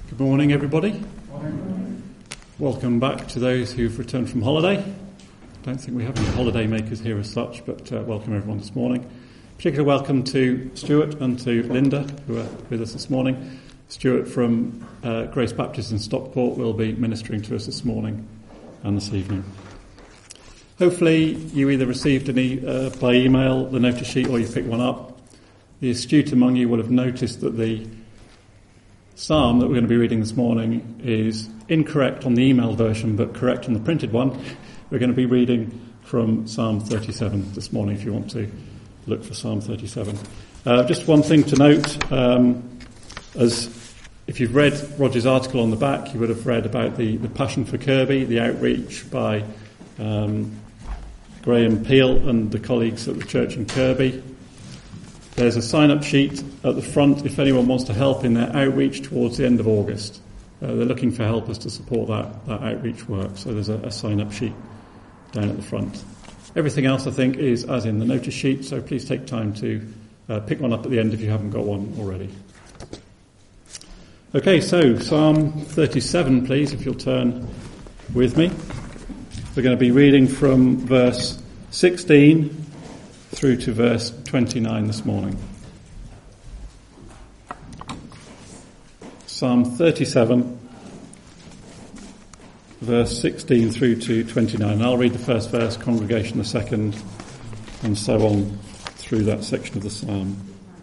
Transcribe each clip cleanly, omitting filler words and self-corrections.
Good morning, everybody. Welcome back to those who've returned from holiday. I don't think we have any holiday makers here as such, but welcome everyone this morning. Particular welcome to Stuart and to Linda, who are with us this morning. Stuart from Grace Baptist in Stockport will be ministering to us this morning and this evening. Hopefully you either received any by email, the notice sheet, or you picked one up. The astute among you will have noticed that the psalm that we're going to be reading this morning is incorrect on the email version, but correct on the printed one. We're going to be reading from Psalm 37 this morning, if you want to look for Psalm 37. Just one thing to note, as if you've read Roger's article on the back, you would have read about the Passion for Kirby, the outreach by Graham Peel and the colleagues at the church in Kirby. There's a sign-up sheet at the front if anyone wants to help in their outreach towards the end of August. They're looking for helpers to support that outreach work, so there's a sign-up sheet down at the front. Everything else, I think, is as in the notice sheet, so please take time to pick one up at the end if you haven't got one already. Okay, so Psalm 37, please, if you'll turn with me. We're going to be reading from verse 16 through to verse 29 this morning. Psalm 37, verse 16 through to 29. I'll read the first verse, congregation the second, and so on through that section of the psalm.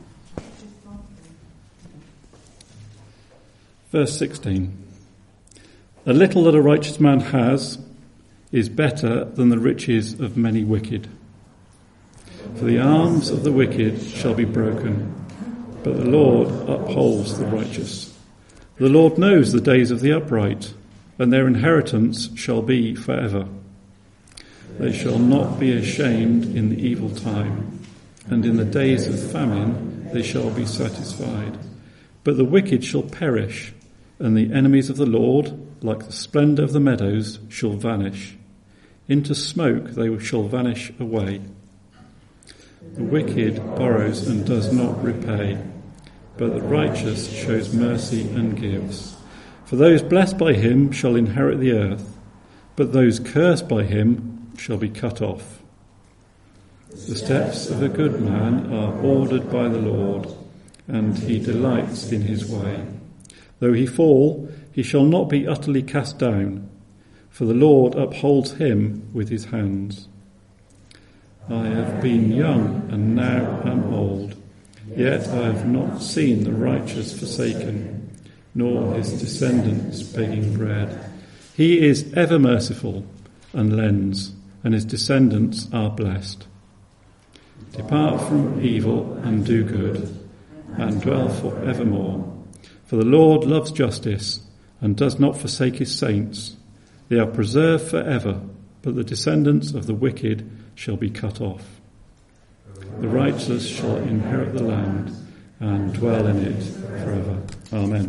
Verse 16. The little that a righteous man has is better than the riches of many wicked. For the arms of the wicked shall be broken, but the Lord upholds the righteous. The Lord knows the days of the upright, and their inheritance shall be forever. They shall not be ashamed in the evil time, and in the days of famine they shall be satisfied. But the wicked shall perish, and the enemies of the Lord, like the splendour of the meadows, shall vanish. Into smoke they shall vanish away. The wicked borrows and does not repay, but the righteous shows mercy and gives. For those blessed by him shall inherit the earth, but those cursed by him shall be cut off. The steps of a good man are ordered by the Lord, and he delights in his way. Though he fall, he shall not be utterly cast down, for the Lord upholds him with his hands. I have been young and now am old, yet I have not seen the righteous forsaken, nor his descendants begging bread. He is ever merciful and lends, and his descendants are blessed. Depart from evil and do good, and dwell for evermore. For the Lord loves justice and does not forsake his saints. They are preserved forever, but the descendants of the wicked shall be cut off. The righteous shall inherit the land and dwell in it forever. Amen.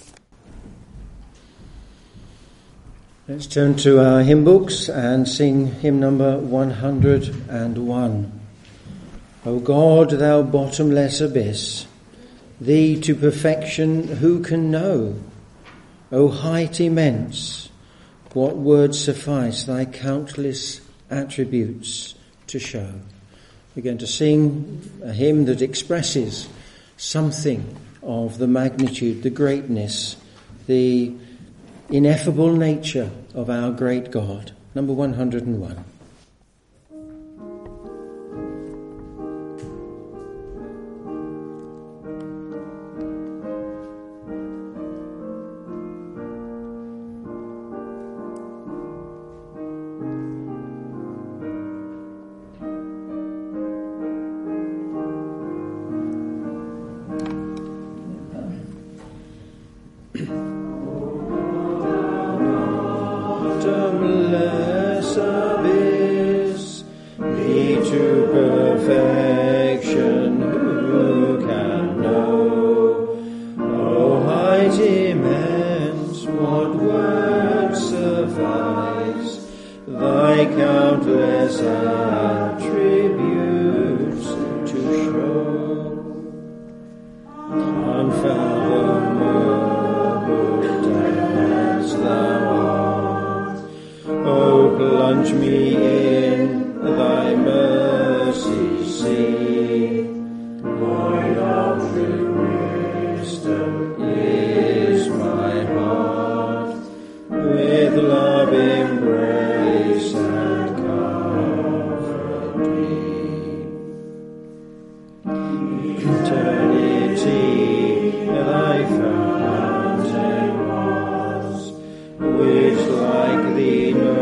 Let's turn to our hymn books and sing hymn number 101. O God, thou bottomless abyss, thee to perfection who can know? O height immense, what words suffice thy countless attributes to show? We're going to sing a hymn that expresses something of the magnitude, the greatness, the ineffable nature of our great God. Number 101. Thy countless attributes to show, unfathomable is my heart, with love embrace and comfort me. Eternity thy fountain was, which like thee no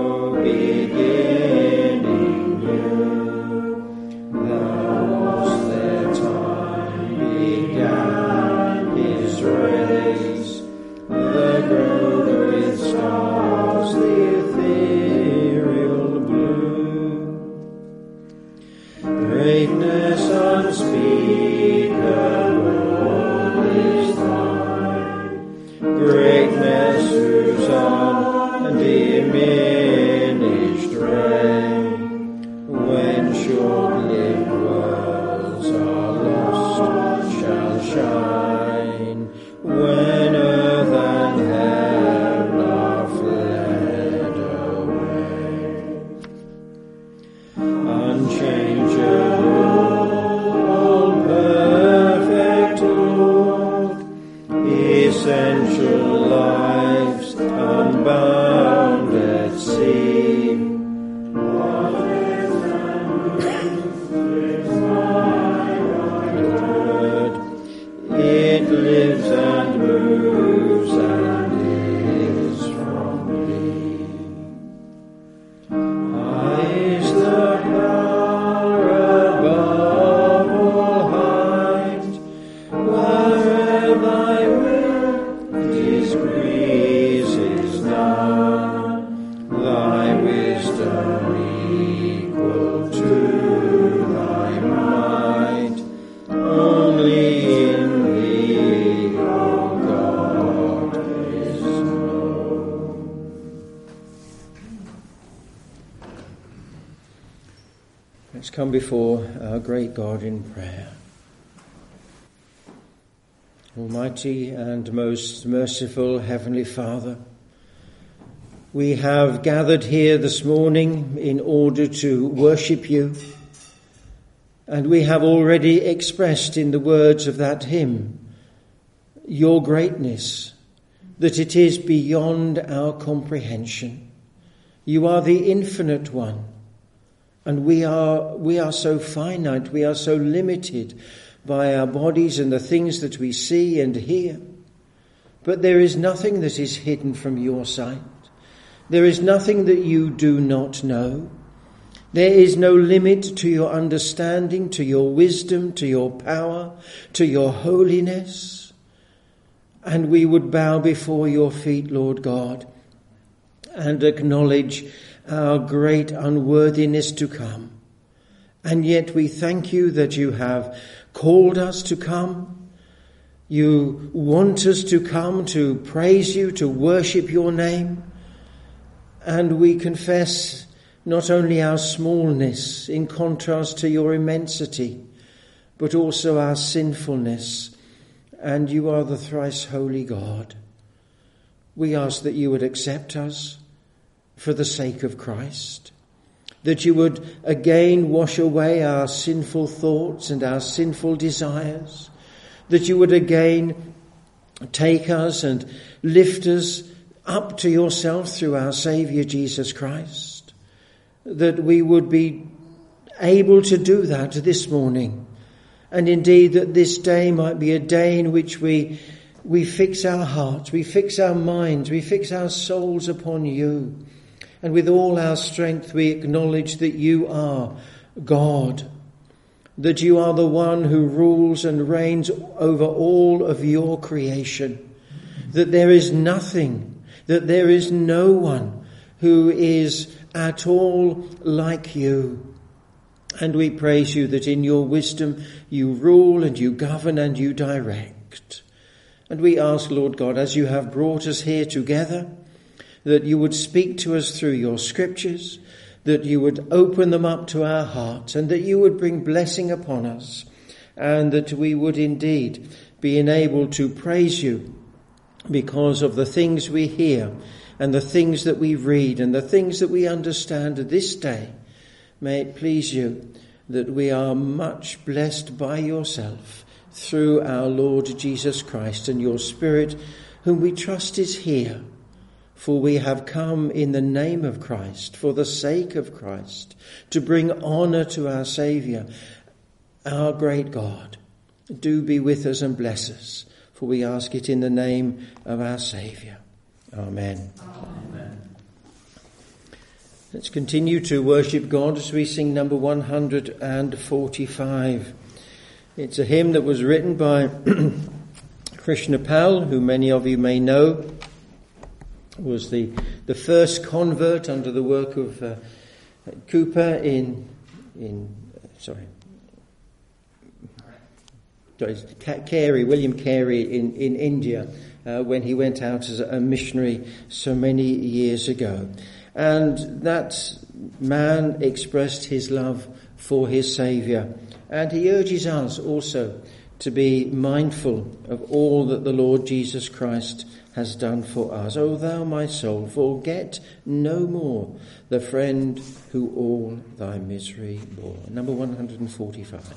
beginning knew. Thou wast their time began his race, the grove with stars, the ethereal blue. Greatness unspeakable is thine, greatness whose undiminished reign, when short-lived worlds are lost, shall shine, when earth and heaven are fled away. Unchangeable, all perfect Lord, essential lives unbound at sea. What is and moves my word? It lives and moves and is from thee. High is the power above all height, where'er thy will decreases none, thy wisdom equal to thy might, only in thee, O God, is known. Let's come before our great God in prayer. Almighty and most merciful Heavenly Father, we have gathered here this morning in order to worship you, and we have already expressed in the words of that hymn your greatness, that it is beyond our comprehension. You are the infinite one, and we are so finite, we are so limited by our bodies and the things that we see and hear. But there is nothing that is hidden from your sight. There is nothing that you do not know. There is no limit to your understanding, to your wisdom, to your power, to your holiness. And we would bow before your feet, Lord God, and acknowledge our great unworthiness to come. And yet we thank you that you have called us to come. You want us to come to praise you, to worship your name. And we confess not only our smallness in contrast to your immensity, but also our sinfulness. And you are the thrice holy God. We ask that you would accept us for the sake of Christ, that you would again wash away our sinful thoughts and our sinful desires, that you would again take us and lift us up to yourself through our Saviour Jesus Christ, that we would be able to do that this morning, and indeed that this day might be a day in which we fix our hearts, we fix our minds, we fix our souls upon you. And with all our strength we acknowledge that you are God, that you are the one who rules and reigns over all of your creation, that there is nothing, that there is no one who is at all like you. And we praise you that in your wisdom you rule and you govern and you direct. And we ask, Lord God, as you have brought us here together, that you would speak to us through your scriptures, that you would open them up to our hearts, and that you would bring blessing upon us, and that we would indeed be enabled to praise you because of the things we hear and the things that we read and the things that we understand this day. May it please you that we are much blessed by yourself through our Lord Jesus Christ, and your Spirit, whom we trust is here. For we have come in the name of Christ, for the sake of Christ, to bring honour to our Saviour, our great God. Do be with us and bless us, for we ask it in the name of our Saviour. Amen. Amen. Let's continue to worship God as we sing number 145. It's a hymn that was written by Krishna Pal, who many of you may know, was the first convert under the work of Cooper William Carey in India, when he went out as a missionary so many years ago. And that man expressed his love for his Saviour. And he urges us also to be mindful of all that the Lord Jesus Christ has done for us. O thou, my soul, forget no more the friend who all thy misery bore. Number 145.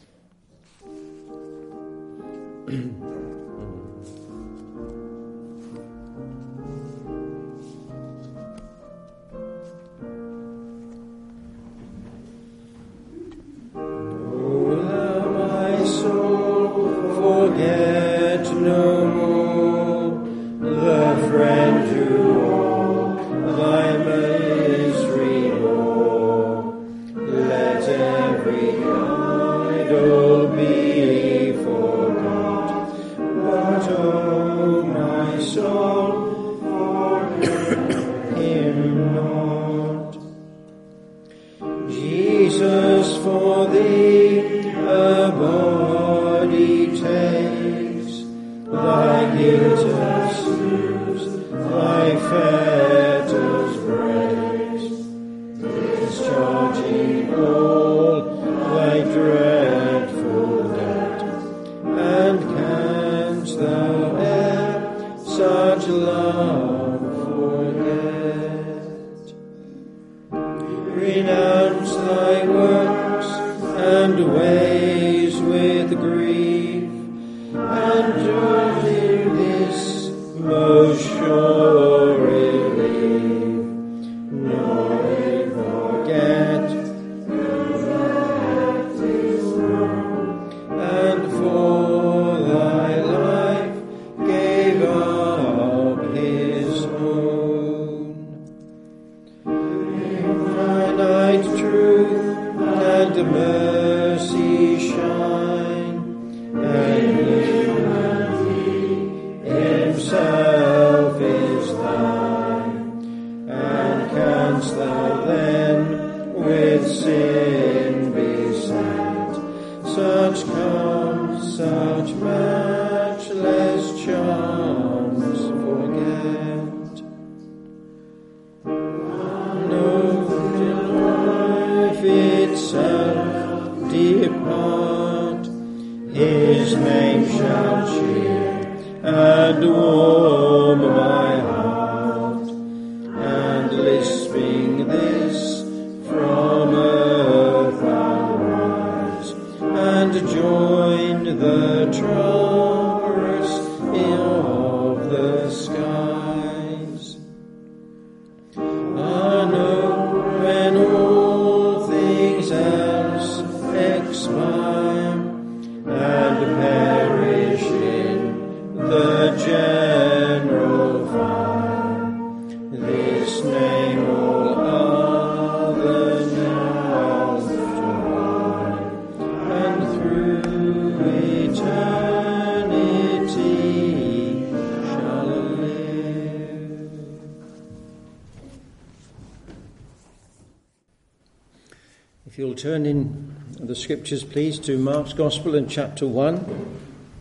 If you'll turn in the scriptures, please, to Mark's Gospel in chapter 1.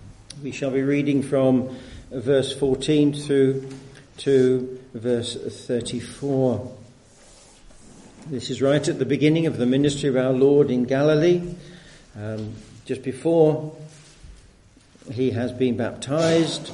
We shall be reading from verse 14 through to verse 34. This is right at the beginning of the ministry of our Lord in Galilee, just before he has been baptized,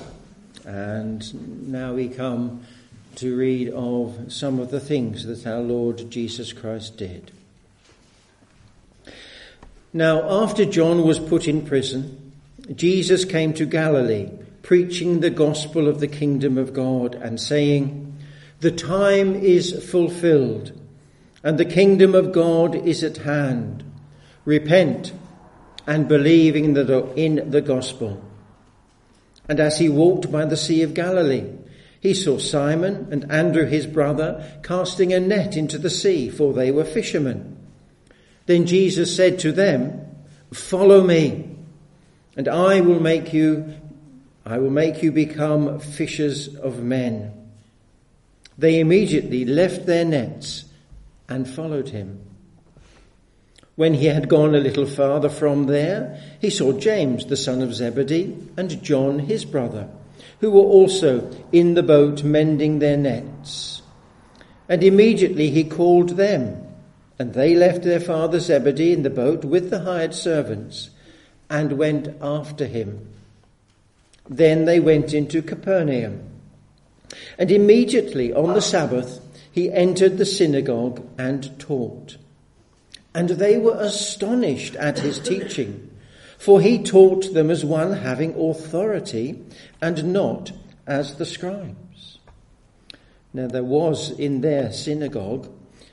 and now we come to read of some of the things that our Lord Jesus Christ did. Now, after John was put in prison, Jesus came to Galilee, preaching the gospel of the kingdom of God and saying, "The time is fulfilled, and the kingdom of God is at hand. Repent and believe in the gospel." And as he walked by the Sea of Galilee, he saw Simon and Andrew his brother casting a net into the sea, for they were fishermen. Then Jesus said to them, "Follow me, and I will make you become fishers of men." They immediately left their nets and followed him. When he had gone a little farther from there, he saw James, the son of Zebedee, and John, his brother, who were also in the boat mending their nets. And immediately he called them, and they left their father Zebedee in the boat with the hired servants and went after him. Then they went into Capernaum. And immediately on the Sabbath he entered the synagogue and taught. And they were astonished at his teaching, for he taught them as one having authority and not as the scribes. Now there was in their synagogue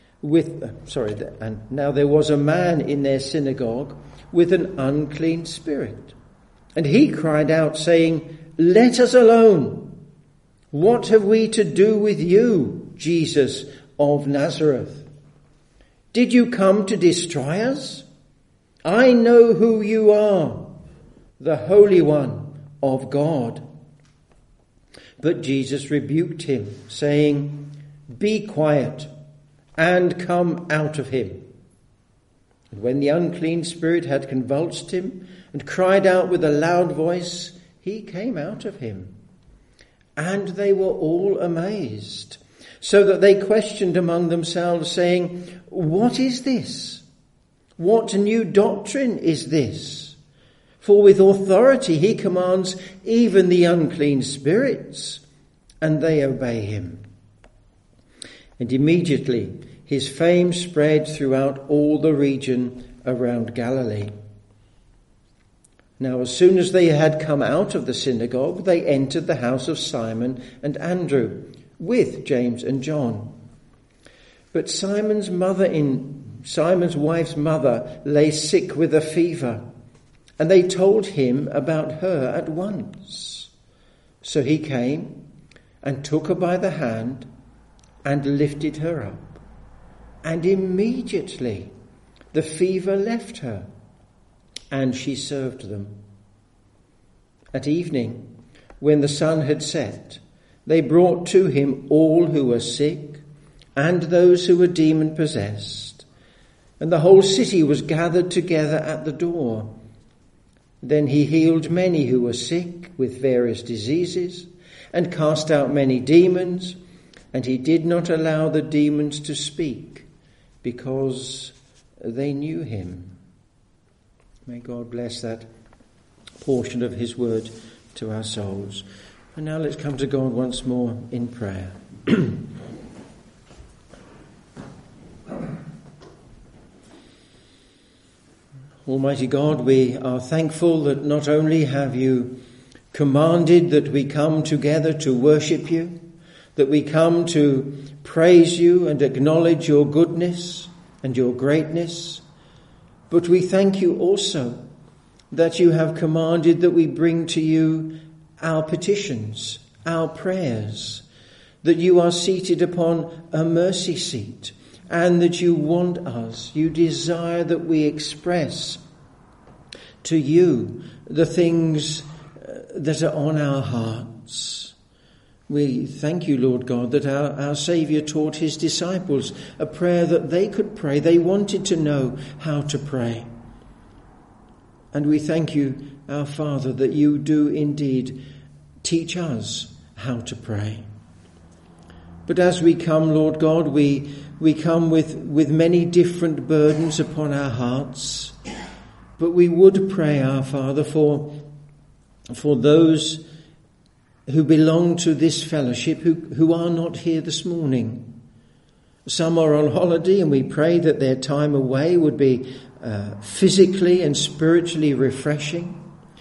there was a man in their synagogue with an unclean spirit. And he cried out, saying, "Let us alone. What have we to do with you, Jesus of Nazareth? Did you come to destroy us? I know who you are, the Holy One of God." But Jesus rebuked him, saying, "Be quiet and come out of him." And when the unclean spirit had convulsed him and cried out with a loud voice, he came out of him. And they were all amazed, so that they questioned among themselves, saying, "What is this? What new doctrine is this? For with authority he commands even the unclean spirits, and they obey him." And immediately his fame spread throughout all the region around Galilee. Now, as soon as they had come out of the synagogue, they entered the house of Simon and Andrew with James and John. But Simon's wife's mother lay sick with a fever, and they told him about her at once. So he came and took her by the hand and lifted her up, and immediately the fever left her, and she served them. At evening, when the sun had set, they brought to him all who were sick and those who were demon-possessed, and the whole city was gathered together at the door. Then he healed many who were sick with various diseases and cast out many demons, and he did not allow the demons to speak because they knew him. May God bless that portion of his word to our souls. And now let's come to God once more in prayer. Almighty God, we are thankful that not only have you commanded that we come together to worship you, that we come to praise you and acknowledge your goodness and your greatness, but we thank you also that you have commanded that we bring to you our petitions, our prayers, that you are seated upon a mercy seat, and that you want us, you desire that we express to you the things that are on our hearts. We thank you, Lord God, that our Saviour taught his disciples a prayer that they could pray. They wanted to know how to pray. And we thank you, our Father, that you do indeed teach us how to pray. But as we come, Lord God, we come with many different burdens upon our hearts. But we would pray, our Father, for those who belong to this fellowship who are not here this morning. Some are on holiday, and we pray that their time away would be physically and spiritually refreshing.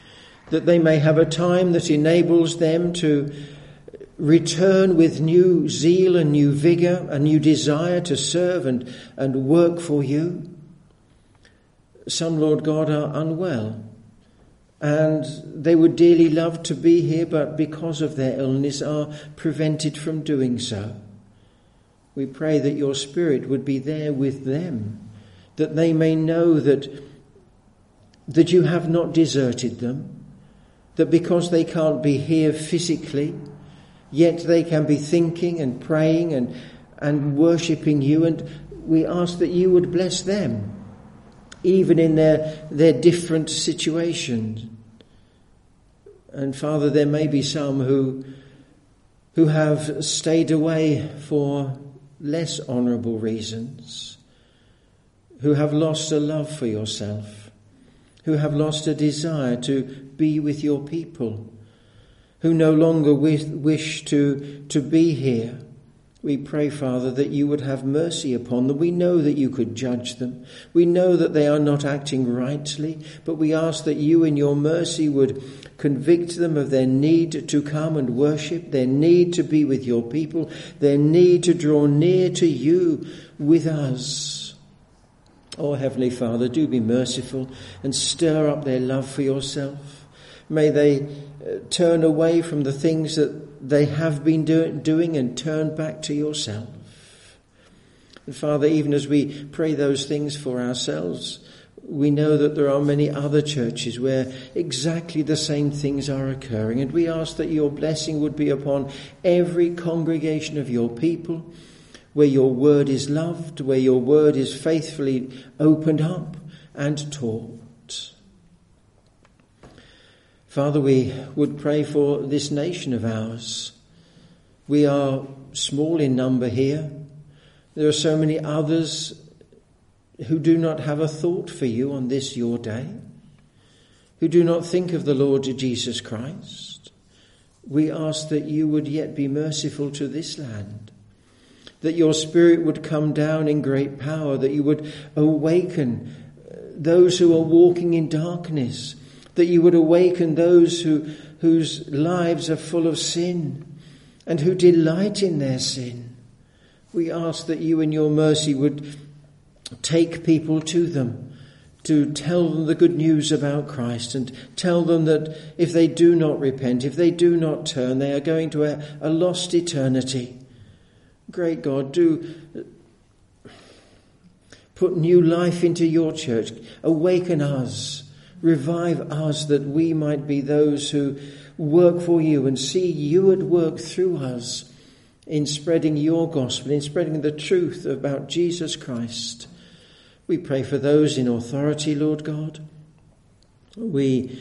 that they may have a time that enables them to return with new zeal and new vigour, a new desire to serve and work for you. Some, Lord God, are unwell, and they would dearly love to be here, but because of their illness are prevented from doing so. We pray that your Spirit would be there with them, that they may know that you have not deserted them, that because they can't be here physically, yet they can be thinking and praying and worshipping you. And we ask that you would bless them, even in their different situations. And Father, there may be some who have stayed away for less honourable reasons, who have lost a love for yourself, who have lost a desire to be with your people, who no longer wish to be here. We pray, Father, that you would have mercy upon them. We know that you could judge them. We know that they are not acting rightly, but we ask that you in your mercy would convict them of their need to come and worship, their need to be with your people, their need to draw near to you with us. Oh, Heavenly Father, do be merciful and stir up their love for yourself. May they turn away from the things that they have been doing and turn back to yourself. And Father, even as we pray those things for ourselves, we know that there are many other churches where exactly the same things are occurring. And we ask that your blessing would be upon every congregation of your people, where your word is loved, where your word is faithfully opened up and taught. Father, we would pray for this nation of ours. We are small in number here. There are so many others who do not have a thought for you on this your day, who do not think of the Lord Jesus Christ. We ask that you would yet be merciful to this land, that your Spirit would come down in great power, that you would awaken those who are walking in darkness, that you would awaken those whose lives are full of sin and who delight in their sin. We ask that you in your mercy would take people to them, to tell them the good news about Christ, and tell them that if they do not repent, if they do not turn, they are going to a lost eternity. Great God, do put new life into your church. Awaken us. Revive us, that we might be those who work for you and see you at work through us in spreading your gospel, in spreading the truth about Jesus Christ. We pray for those in authority, Lord God. We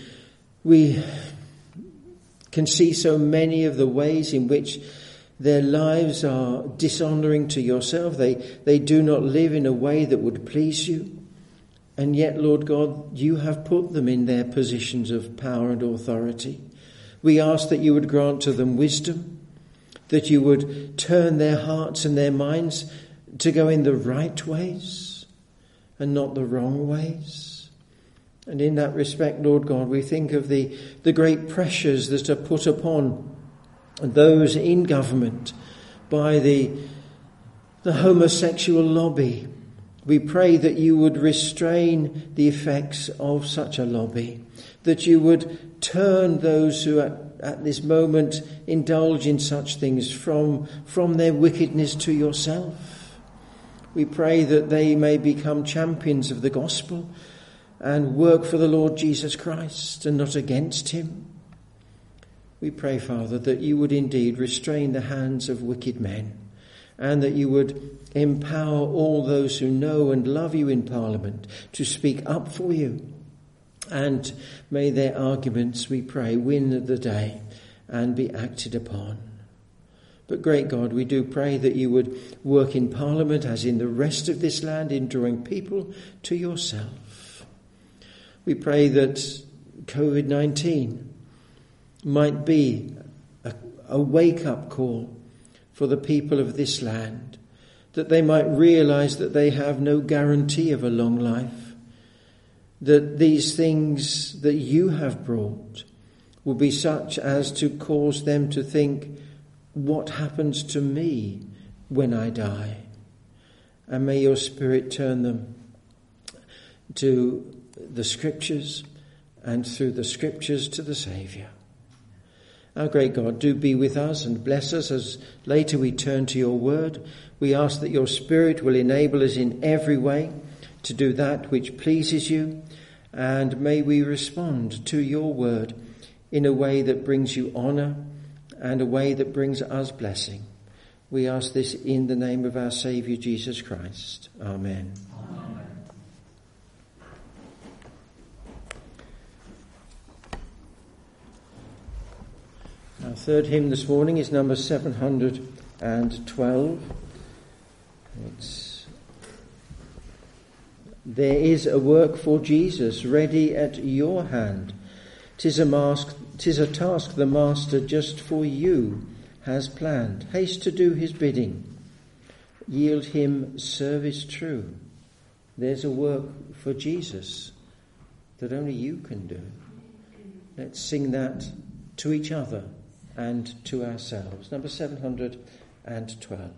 can see so many of the ways in which their lives are dishonouring to yourself. They do not live in a way that would please you. And yet, Lord God, you have put them in their positions of power and authority. We ask that you would grant to them wisdom, that you would turn their hearts and their minds to go in the right ways and not the wrong ways. And in that respect, Lord God, we think of the great pressures that are put upon those in government by the homosexual lobby. We pray that you would restrain the effects of such a lobby, that you would turn those who at this moment indulge in such things from their wickedness to yourself. We pray that they may become champions of the gospel and work for the Lord Jesus Christ and not against him. We pray, Father, that you would indeed restrain the hands of wicked men, and that you would empower all those who know and love you in Parliament to speak up for you. And may their arguments, we pray, win the day and be acted upon. But great God, we do pray that you would work in Parliament as in the rest of this land in drawing people to yourself. We pray that COVID-19 might be a wake-up call for the people of this land, that they might realise that they have no guarantee of a long life, that these things that you have brought will be such as to cause them to think, what happens to me when I die? And may your Spirit turn them to the Scriptures, and through the Scriptures to the Saviour. Our great God, do be with us and bless us as later we turn to your word. We ask that your Spirit will enable us in every way to do that which pleases you, and may we respond to your word in a way that brings you honour and a way that brings us blessing. We ask this in the name of our Saviour Jesus Christ. Amen. Our third hymn this morning is number 712. There is a work for Jesus ready at your hand. 'Tis a task the Master just for you has planned. Haste to do his bidding. Yield him service true. There's a work for Jesus that only you can do. Let's sing that to each other and to ourselves. Number 712.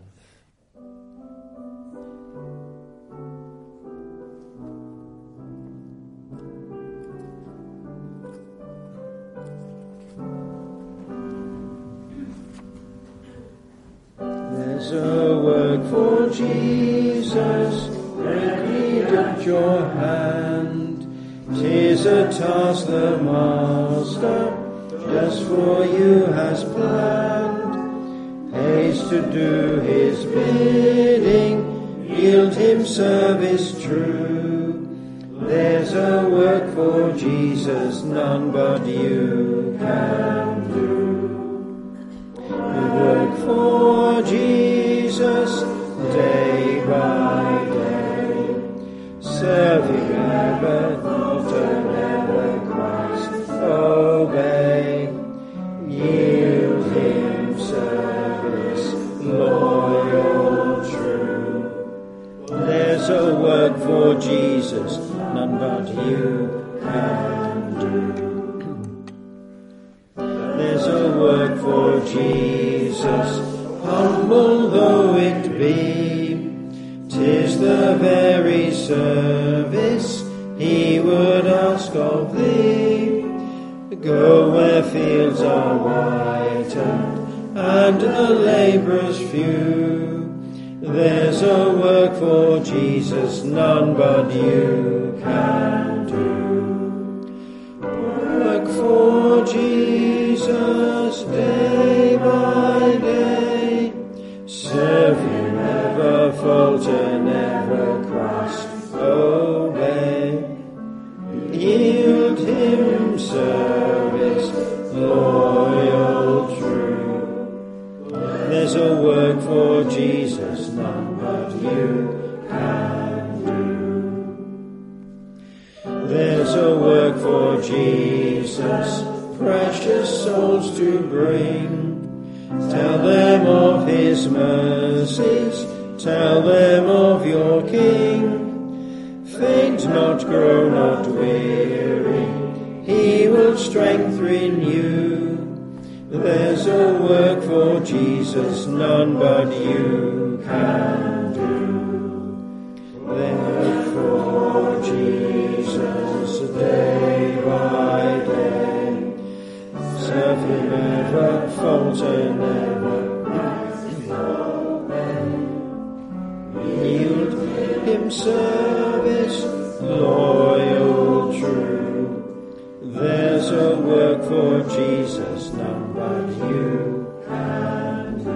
There's a work for Jesus, ready at your hand. 'Tis a task the Master just for you has planned. Haste to do his bidding, yield him service true. There's a work for Jesus none but you can do. Work for Jesus day by day, serving ever, often ever Christ obey. Yield him service, loyal, true. There's a work for Jesus none but you can do. There's a work for Jesus, humble though it be. 'Tis the very service he would ask of thee. Go where fields are whitened and the labourers few. There's a work for Jesus none but you can do. Work for Jesus day by day, serve him never falter, never Christ obey. Yield him service, loyal, true. There's a work for Jesus none but you can do. There's a work for Jesus, precious souls to bring. Tell them of his mercies, tell them of your King. Faint not, grow not weary, he will strengthen you. There's a work for Jesus none but you can do. Work for Jesus day by day, serve him never, falter never. Yield him service, loyal, true. There's a work for Jesus none but you can do.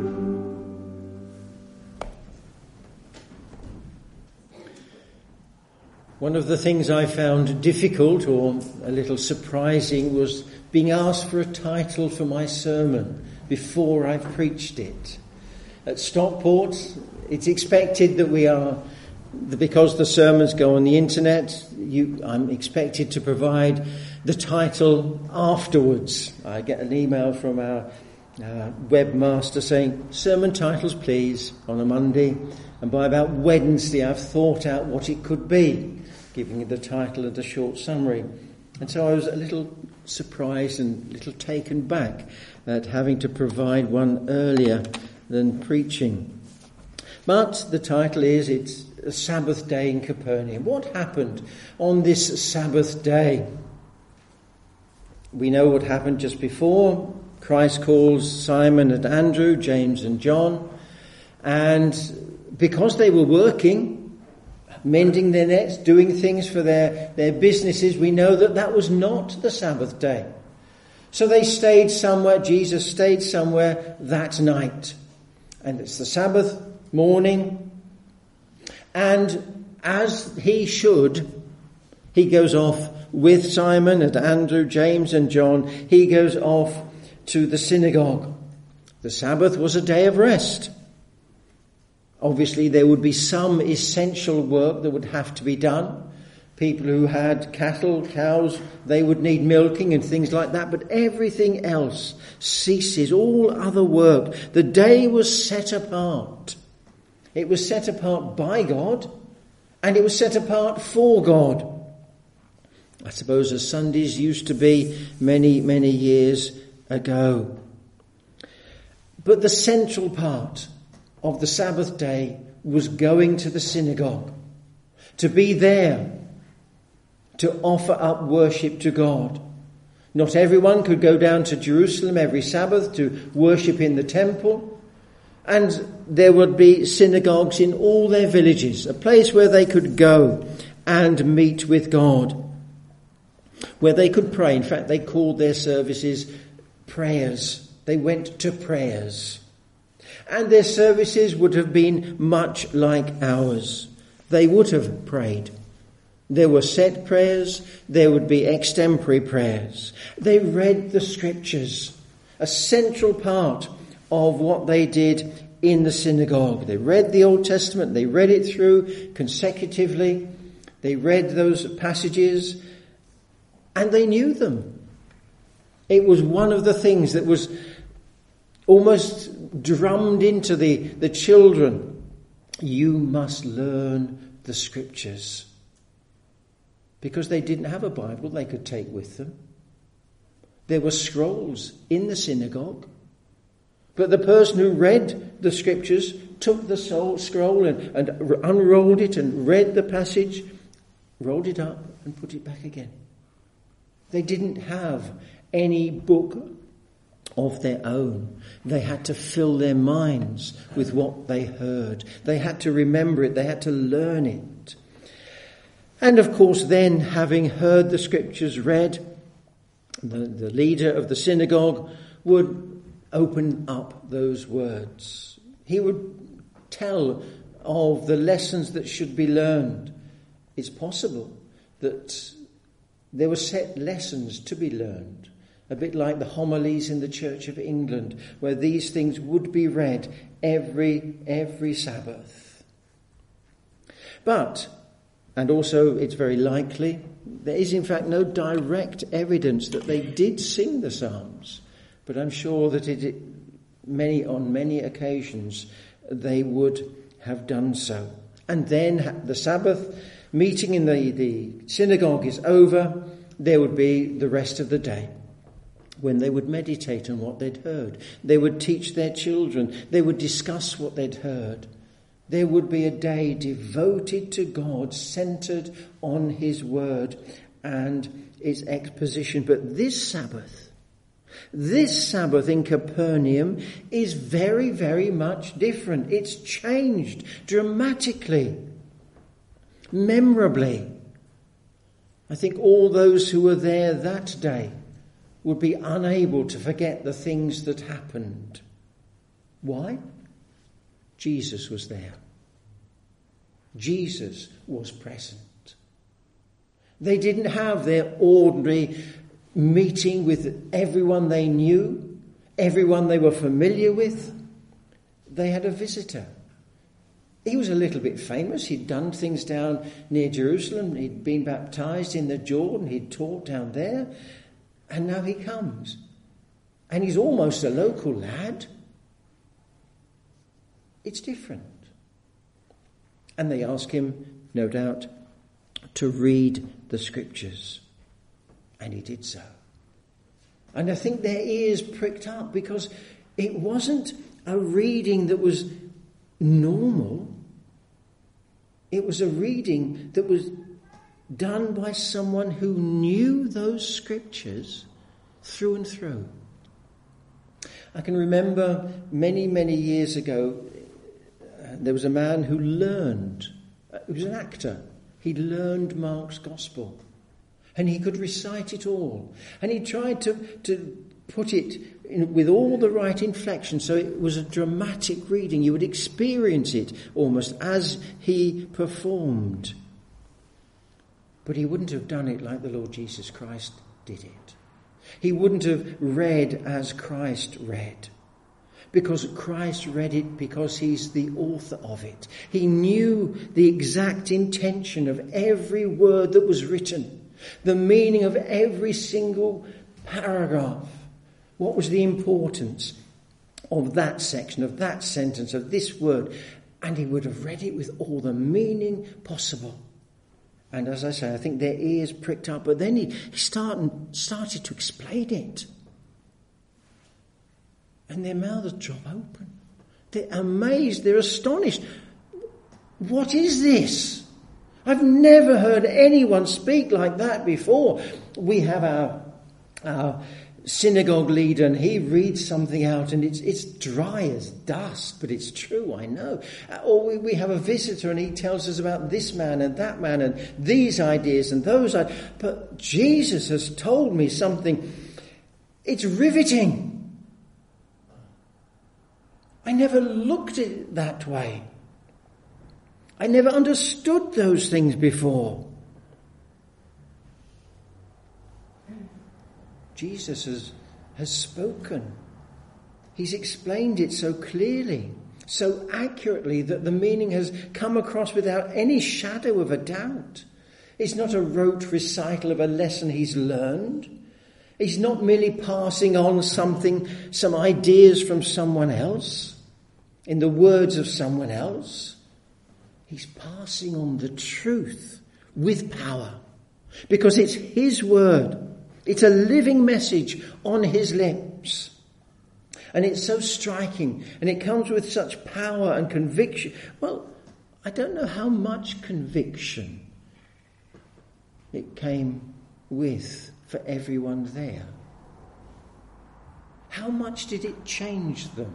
One of the things I found difficult or a little surprising was being asked for a title for my sermon before I've preached it. At Stockport, it's expected that because the sermons go on the internet, I'm expected to provide the title afterwards. I get an email from our webmaster saying, sermon titles please, on a Monday. And by about Wednesday I've thought out what it could be, giving it the title and a short summary. And so I was a little surprised and a little taken back at having to provide one earlier than preaching. But the title is, it's a Sabbath day in Capernaum. What happened on this Sabbath day? We know what happened just before. Christ calls Simon and Andrew, James and John, and because they were working, mending their nets, doing things for their businesses, we know that was not the Sabbath day. So they stayed somewhere, Jesus stayed somewhere that night. And it's the Sabbath morning, and as he should, he goes off with Simon and Andrew, James and John. He goes off to the synagogue. The Sabbath was a day of rest. Obviously, there would be some essential work that would have to be done. People who had cattle, cows, they would need milking and things like that. But everything else ceases, all other work. The day was set apart. It was set apart by God, and it was set apart for God. I suppose as Sundays used to be many, many years ago. But the central part of the Sabbath day was going to the synagogue, to be there, to offer up worship to God. Not everyone could go down to Jerusalem every Sabbath to worship in the temple. And there would be synagogues in all their villages, a place where they could go and meet with God, where they could pray. In fact, they called their services prayers. They went to prayers. And their services would have been much like ours. They would have prayed. There were set prayers. There would be extempore prayers. They read the scriptures, a central part of what they did in the synagogue. They read the Old Testament. They read it through consecutively. They read those passages and they knew them. It was one of the things that was almost drummed into the children. You must learn the scriptures. Because they didn't have a Bible they could take with them. There were scrolls in the synagogue. But the person who read the scriptures took the scroll and unrolled it and read the passage, rolled it up and put it back again. They didn't have any book of their own. They had to fill their minds with what they heard. They had to remember it. They had to learn it. And of course then, having heard the scriptures read, the leader of the synagogue would open up those words. He would tell of the lessons that should be learned. It's possible that there were set lessons to be learned, a bit like the homilies in the Church of England, where these things would be read every Sabbath. But, and also it's very likely, there is in fact no direct evidence that they did sing the Psalms. But I'm sure that on many occasions they would have done so. And then the Sabbath meeting in the synagogue is over. There would be the rest of the day when they would meditate on what they'd heard. They would teach their children. They would discuss what they'd heard. There would be a day devoted to God, centred on his word and its exposition. But this Sabbath in Capernaum is very, very much different. It's changed dramatically, memorably. I think all those who were there that day would be unable to forget the things that happened. Why? Jesus was there. Jesus was present. They didn't have their ordinary meeting with everyone they knew, everyone they were familiar with. They had a visitor. He was a little bit famous. He'd done things down near Jerusalem. He'd been baptized in the Jordan. He'd taught down there. And now he comes. And he's almost a local lad. It's different. And they ask him, no doubt, to read the scriptures. And he did so. And I think their ears pricked up because it wasn't a reading that was normal. It was a reading that was done by someone who knew those scriptures through and through. I can remember many, many years ago, there was a man who learned, he was an actor, he learned Mark's Gospel. And he could recite it all. And he tried to put it with all the right inflection, so it was a dramatic reading. You would experience it almost as he performed. But he wouldn't have done it like the Lord Jesus Christ did it. He wouldn't have read as Christ read. Because Christ read it because he's the author of it. He knew the exact intention of every word that was written. The meaning of every single paragraph. What was the importance of that section, of that sentence, of this word? And he would have read it with all the meaning possible. And as I say, I think their ears pricked up. But then he started to explain it. And their mouths drop open. They're amazed. They're astonished. What is this? I've never heard anyone speak like that before. We have our synagogue leader, and he reads something out, and it's dry as dust, but it's true, I know. Or we have a visitor, and he tells us about this man and that man, and these ideas and those ideas. But Jesus has told me something. It's riveting. I never looked at it that way. I never understood those things before. Jesus has spoken. He's explained it so clearly, so accurately that the meaning has come across without any shadow of a doubt. It's not a rote recital of a lesson he's learned. He's not merely passing on some ideas from someone else, in the words of someone else. He's passing on the truth with power, because it's his word. It's a living message on his lips. And it's so striking, and it comes with such power and conviction. Well, I don't know how much conviction it came with for everyone there. How much did it change them?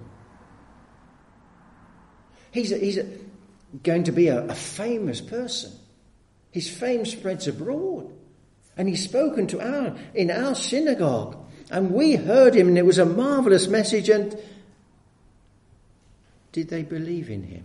He's going to be a famous person. His fame spreads abroad. And he's spoken in our synagogue. And we heard him, and it was a marvellous message. And did they believe in him?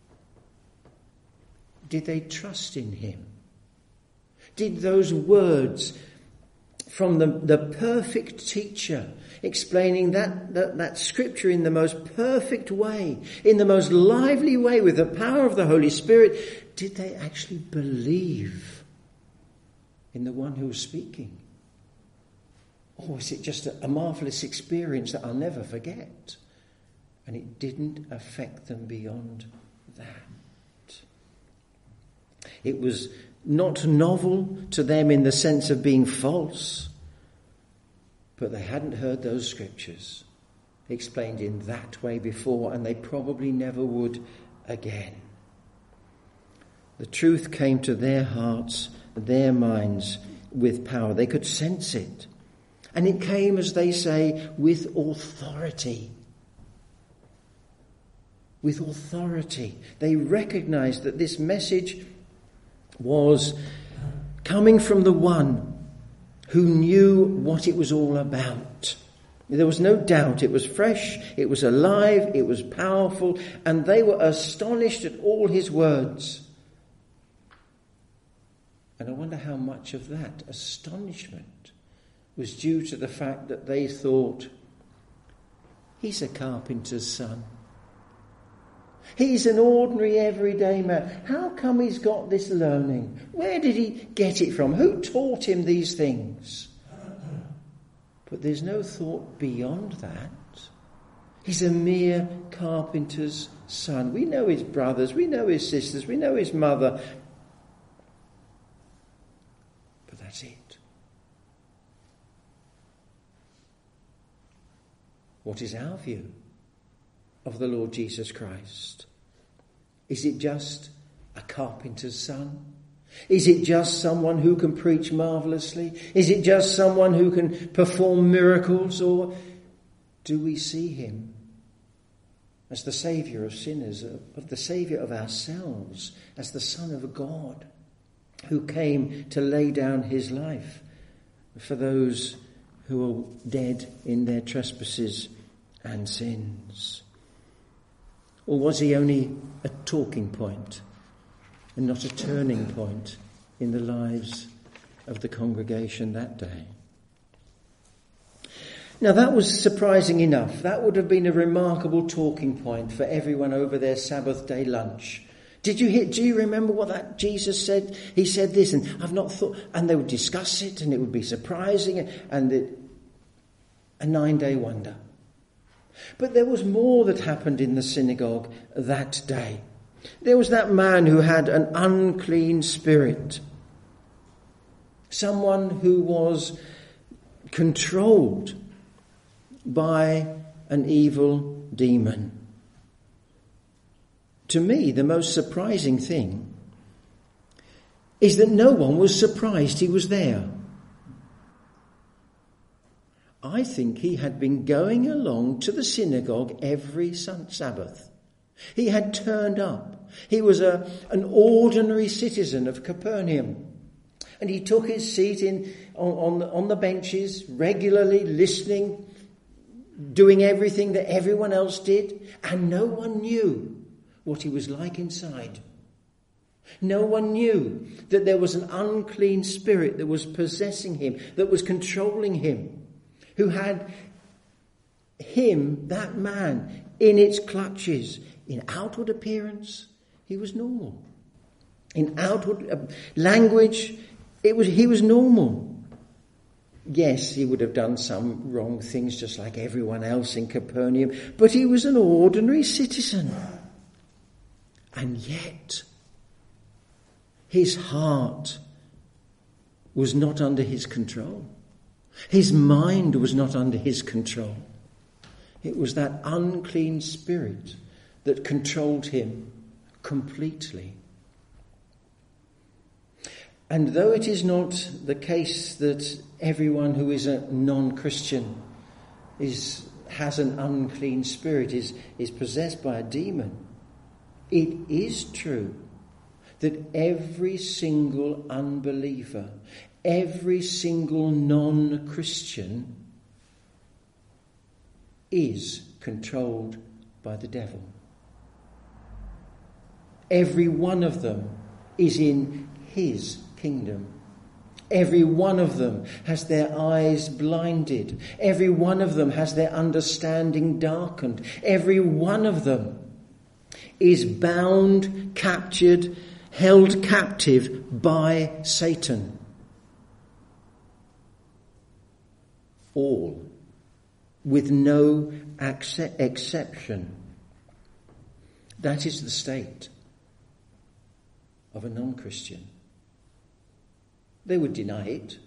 Did they trust in him? Did those words from the perfect teacher, explaining that scripture in the most perfect way, in the most lively way, with the power of the Holy Spirit, did they actually believe in the one who was speaking? Or was it just a marvellous experience that I'll never forget? And it didn't affect them beyond that. It was not novel to them in the sense of being false, but they hadn't heard those scriptures explained in that way before, and they probably never would again. The truth came to their hearts, their minds, with power. They could sense it. And it came, as they say, with authority. With authority. They recognized that this message was coming from the one who knew what it was all about. There was no doubt. It was fresh, it was alive, it was powerful, and they were astonished at all his words. And I wonder how much of that astonishment was due to the fact that they thought, he's a carpenter's son. He's an ordinary, everyday man. How come he's got this learning? Where did he get it from? Who taught him these things? But there's no thought beyond that. He's a mere carpenter's son. We know his brothers, we know his sisters, we know his mother. But that's it. What is our view of the Lord Jesus Christ? Is it just a carpenter's son? Is it just someone who can preach marvellously? Is it just someone who can perform miracles? Or do we see him as the Saviour of sinners, of the Saviour of ourselves, as the Son of God, who came to lay down his life for those who are dead in their trespasses and sins? Or was he only a talking point and not a turning point in the lives of the congregation that day? Now that was surprising enough. That would have been a remarkable talking point for everyone over their Sabbath day lunch. Do you remember what that Jesus said? He said this, and I've not thought, and they would discuss it, and it would be surprising, and a 9-day wonder. But there was more that happened in the synagogue that day. There was that man who had an unclean spirit. Someone who was controlled by an evil demon. To me, the most surprising thing is that no one was surprised he was there. I think he had been going along to the synagogue every Sabbath. He had turned up. He was an ordinary citizen of Capernaum. And he took his seat on the benches, regularly listening, doing everything that everyone else did. And no one knew what he was like inside. No one knew that there was an unclean spirit that was possessing him, that was controlling him, who had him, that man, in its clutches. In outward appearance, he was normal. In outward language, he was normal. Yes, he would have done some wrong things just like everyone else in Capernaum, but he was an ordinary citizen. And yet, his heart was not under his control. His mind was not under his control. It was that unclean spirit that controlled him completely. And though it is not the case that everyone who is a non-Christian has an unclean spirit, is possessed by a demon, it is true that every single unbeliever, every single non-Christian is controlled by the devil. Every one of them is in his kingdom. Every one of them has their eyes blinded. Every one of them has their understanding darkened. Every one of them is bound, captured, held captive by Satan. All, with no exception. That is the state of a non-Christian. They would deny it.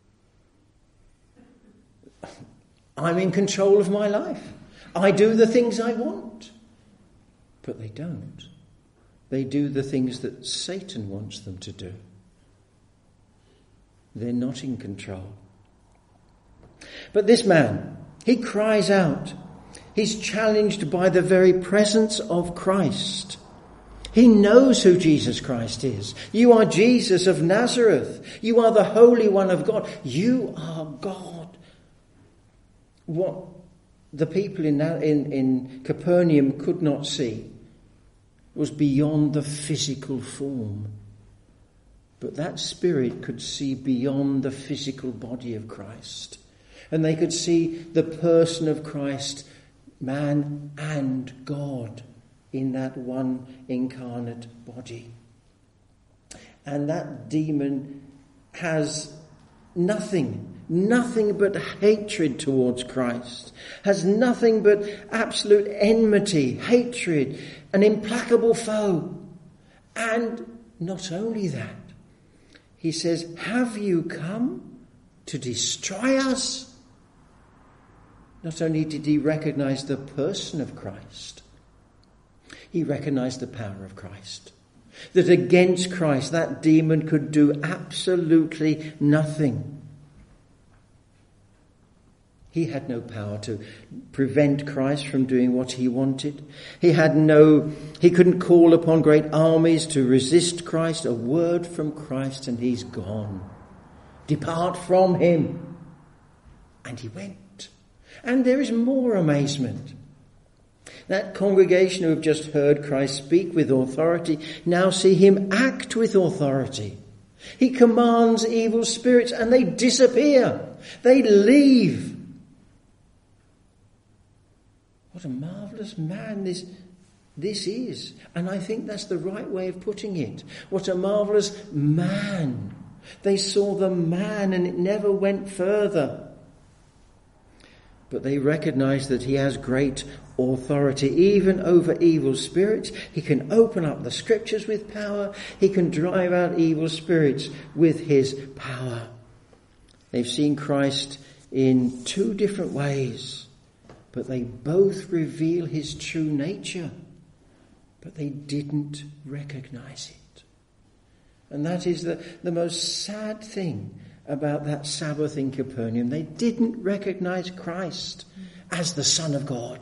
I'm in control of my life. I do the things I want. But they don't. They do the things that Satan wants them to do. They're not in control. But this man, he cries out. He's challenged by the very presence of Christ. He knows who Jesus Christ is. You are Jesus of Nazareth. You are the Holy One of God. You are God. What the people in Capernaum could not see was beyond the physical form. But that spirit could see beyond the physical body of Christ. And they could see the person of Christ, man and God, in that one incarnate body. And that demon has nothing but hatred towards Christ, has nothing but absolute enmity, hatred, an implacable foe. And not only that, he says, have you come to destroy us? Not only did he recognize the person of Christ, he recognized the power of Christ. That against Christ, that demon could do absolutely nothing. He had no power to prevent Christ from doing what he wanted. He couldn't call upon great armies to resist Christ. A word from Christ and he's gone. Depart from him. And he went. And there is more amazement. That congregation who have just heard Christ speak with authority now see him act with authority. He commands evil spirits and they disappear. They leave. What a marvellous man this is. And I think that's the right way of putting it. What a marvellous man. They saw the man and it never went further. But they recognize that he has great authority, even over evil spirits. He can open up the scriptures with power. He can drive out evil spirits with his power. They've seen Christ in two different ways, but they both reveal his true nature. But they didn't recognize it. And that is the most sad thing about that Sabbath in Capernaum. They didn't recognize Christ as the Son of God,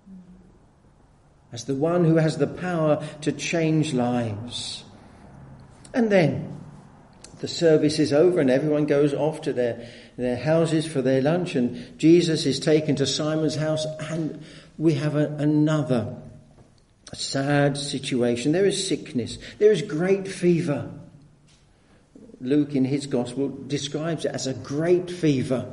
as the one who has the power to change lives. And then the service is over and everyone goes off to their houses for their lunch, and Jesus is taken to Simon's house, and we have another sad situation. There is sickness. There is great fever. Luke in his gospel describes it as a great fever.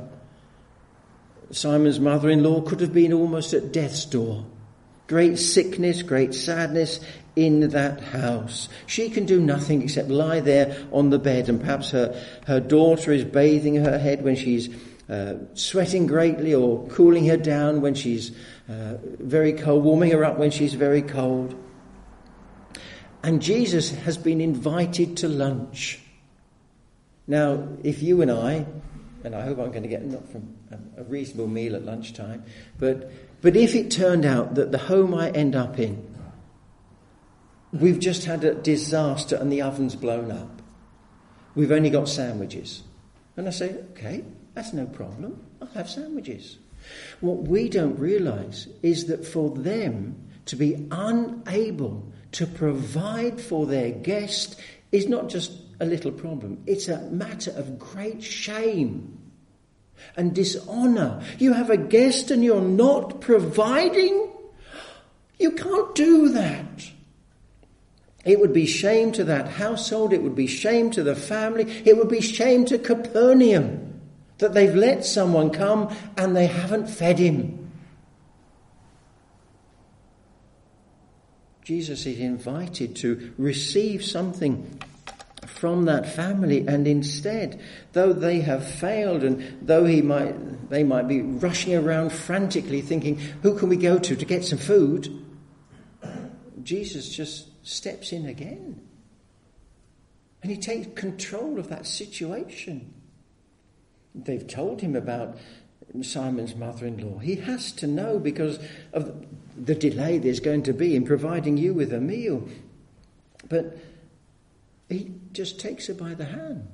Simon's mother-in-law could have been almost at death's door. Great sickness, great sadness in that house. She can do nothing except lie there on the bed, and perhaps her daughter is bathing her head when she's sweating greatly, or cooling her down when she's very cold, warming her up when she's very cold. And Jesus has been invited to lunch. Now, if you and I hope I'm going to get not from a reasonable meal at lunchtime, but if it turned out that the home I end up in, we've just had a disaster and the oven's blown up, we've only got sandwiches. And I say, okay, that's no problem, I'll have sandwiches. What we don't realise is that for them to be unable to provide for their guest is not just a little problem. It's a matter of great shame and dishonour. You have a guest and you're not providing? You can't do that. It would be shame to that household. It would be shame to the family. It would be shame to Capernaum that they've let someone come and they haven't fed him. Jesus is invited to receive something from that family, and instead, though they have failed, and though they might be rushing around frantically thinking, who can we go to get some food? Jesus just steps in again. And he takes control of that situation. They've told him about Simon's mother-in-law. He has to know because of the delay there's going to be in providing you with a meal. But he just takes her by the hand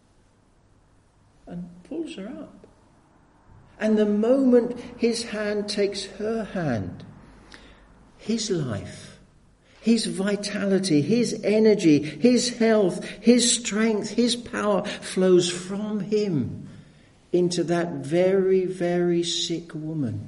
and pulls her up. And the moment his hand takes her hand, his life, his vitality, his energy, his health, his strength, his power flows from him into that very, very sick woman.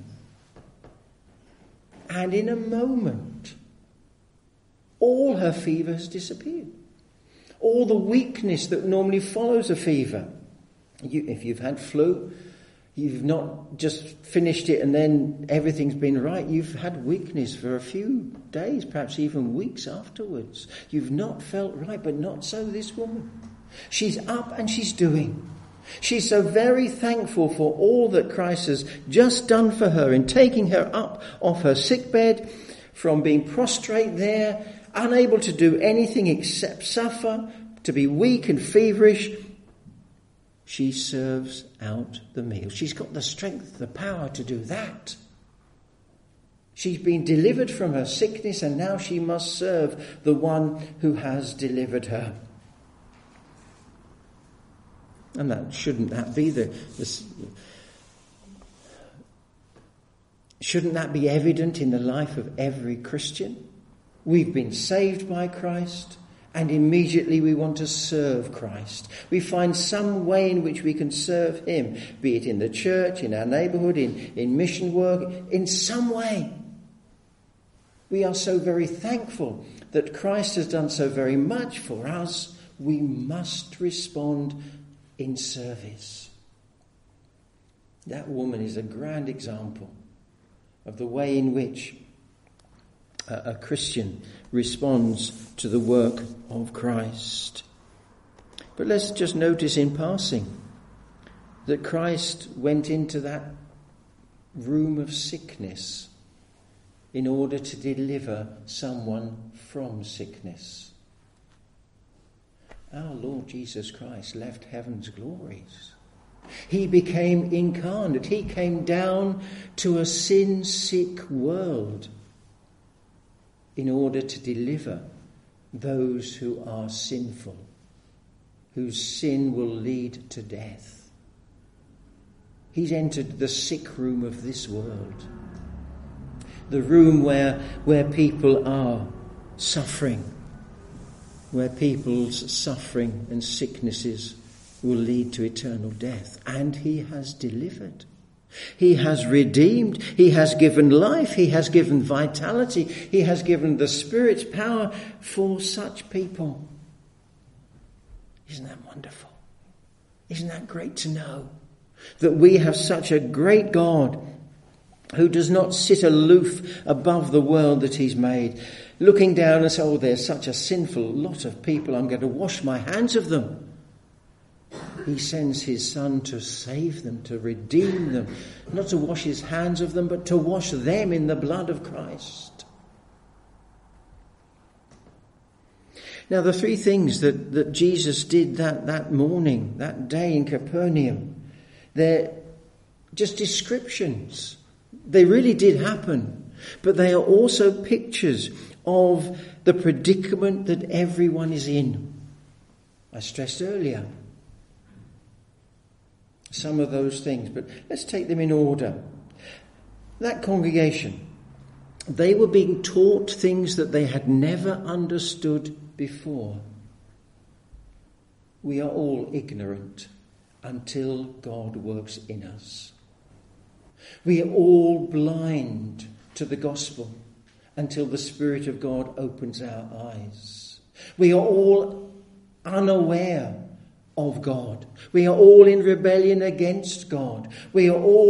And in a moment, all her fever has disappeared. All the weakness that normally follows a fever. If you've had flu, you've not just finished it and then everything's been right. You've had weakness for a few days, perhaps even weeks afterwards. You've not felt right, but not so this woman. She's up and she's doing. She's so very thankful for all that Christ has just done for her in taking her up off her sickbed, from being prostrate there, unable to do anything except suffer, to be weak and feverish. she serves out the meal. She's got the strength, the power to do that. She's been delivered from her sickness, and now she must serve the one who has delivered her. And shouldn't that be evident in the life of every Christian? We've been saved by Christ, and immediately we want to serve Christ. We find some way in which we can serve him, be it in the church, in our neighbourhood, in mission work, in some way. We are so very thankful that Christ has done so very much for us. We must respond in service. That woman is a grand example of the way in which a Christian responds to the work of Christ. But let's just notice in passing that Christ went into that room of sickness in order to deliver someone from sickness. Our Lord Jesus Christ left heaven's glories. He became incarnate. He came down to a sin-sick world in order to deliver those who are sinful, whose sin will lead to death. He's entered the sick room of this world. The room where people are suffering, where people's suffering and sicknesses will lead to eternal death. And he has delivered. He has redeemed. He has given life. He has given vitality. He has given the Spirit's power for such people. Isn't that wonderful? Isn't that great to know? That we have such a great God who does not sit aloof above the world that he's made, looking down and say, oh, there's such a sinful lot of people, I'm going to wash my hands of them. He sends his Son to save them, to redeem them, not to wash his hands of them, but to wash them in the blood of Christ. Now, the three things that Jesus did that morning, that day in Capernaum, they're just descriptions. They really did happen, but they are also pictures of the predicament that everyone is in. I stressed earlier some of those things, but let's take them in order. That congregation, they were being taught things that they had never understood before. We are all ignorant until God works in us. We are all blind to the gospel until the Spirit of God opens our eyes. We are all unaware of God. We are all in rebellion against God. We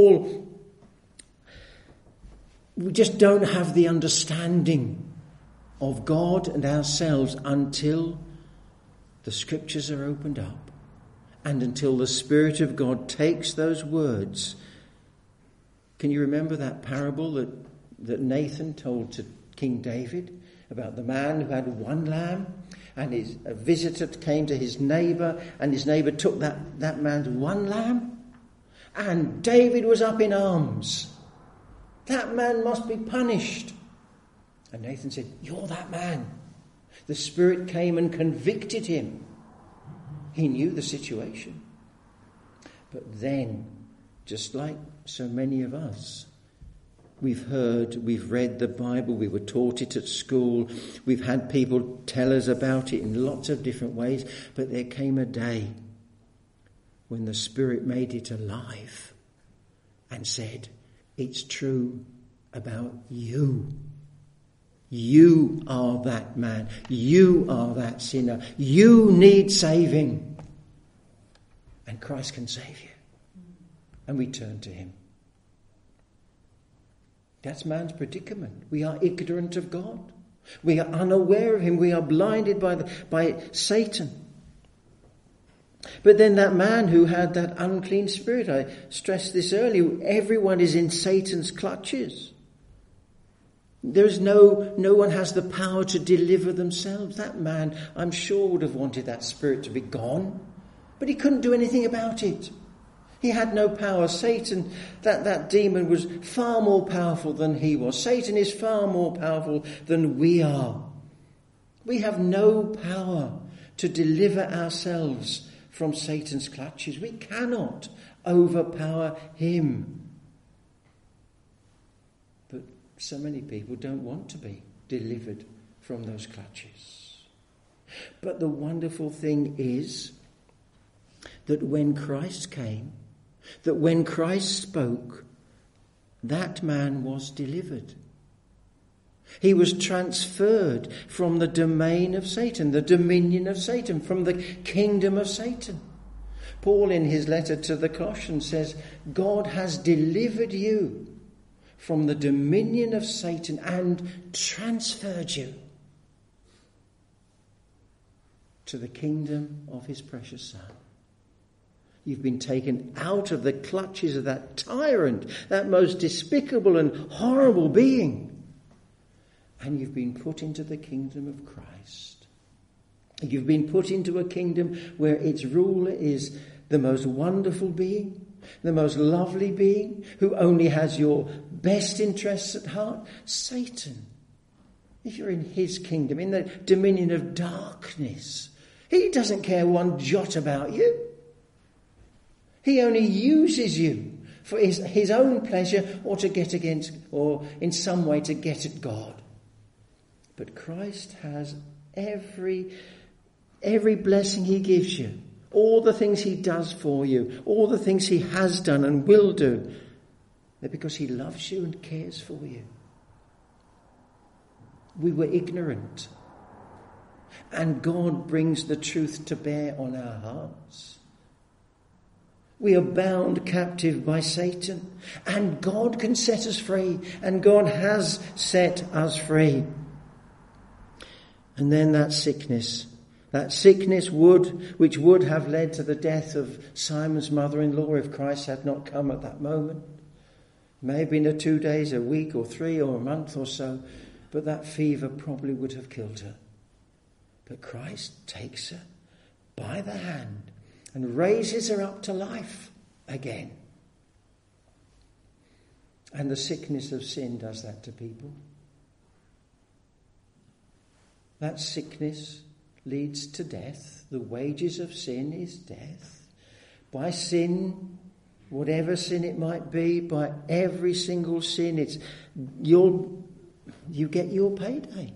just don't have the understanding of God and ourselves until the Scriptures are opened up and until the Spirit of God takes those words. Can you remember that parable that Nathan told to King David about the man who had one lamb, and a visitor came to his neighbour, and his neighbour took that man's one lamb, and David was up in arms. That man must be punished. And Nathan said, you're that man. The Spirit came and convicted him. He knew the situation. But then, just like so many of us, we've read the Bible, we were taught it at school, we've had people tell us about it in lots of different ways, but there came a day when the Spirit made it alive and said, it's true about you. You are that man. You are that sinner. You need saving. And Christ can save you. And we turn to him. That's man's predicament. We are ignorant of God. We are unaware of him. We are blinded by Satan. But then that man who had that unclean spirit, I stressed this earlier, everyone is in Satan's clutches. There's no one has the power to deliver themselves. That man, I'm sure, would have wanted that spirit to be gone. But he couldn't do anything about it. He had no power. Satan, that demon, was far more powerful than he was. Satan is far more powerful than we are. We have no power to deliver ourselves from Satan's clutches. We cannot overpower him. But so many people don't want to be delivered from those clutches. But the wonderful thing is that when Christ came, that when Christ spoke, that man was delivered. He was transferred from the domain of Satan, the dominion of Satan, from the kingdom of Satan. Paul, in his letter to the Colossians, says, God has delivered you from the dominion of Satan and transferred you to the kingdom of his precious Son. You've been taken out of the clutches of that tyrant, that most despicable and horrible being. And you've been put into the kingdom of Christ. You've been put into a kingdom where its ruler is the most wonderful being, the most lovely being, who only has your best interests at heart, Satan. If you're in his kingdom, in the dominion of darkness, he doesn't care one jot about you. He only uses you for his own pleasure, or to get against, or in some way to get at God. But Christ has every blessing he gives you, all the things he does for you, all the things he has done and will do, they're because he loves you and cares for you. We were ignorant, and God brings the truth to bear on our hearts. We are bound captive by Satan, and God can set us free, and God has set us free. And then that sickness which would have led to the death of Simon's mother-in-law if Christ had not come at that moment. It may have been 2 days, a week or 3 or a month or so, but that fever probably would have killed her. But Christ takes her by the hand and raises her up to life again. And the sickness of sin does that to people. That sickness leads to death. The wages of sin is death. By sin, whatever sin it might be, by every single sin, it's you get your payday.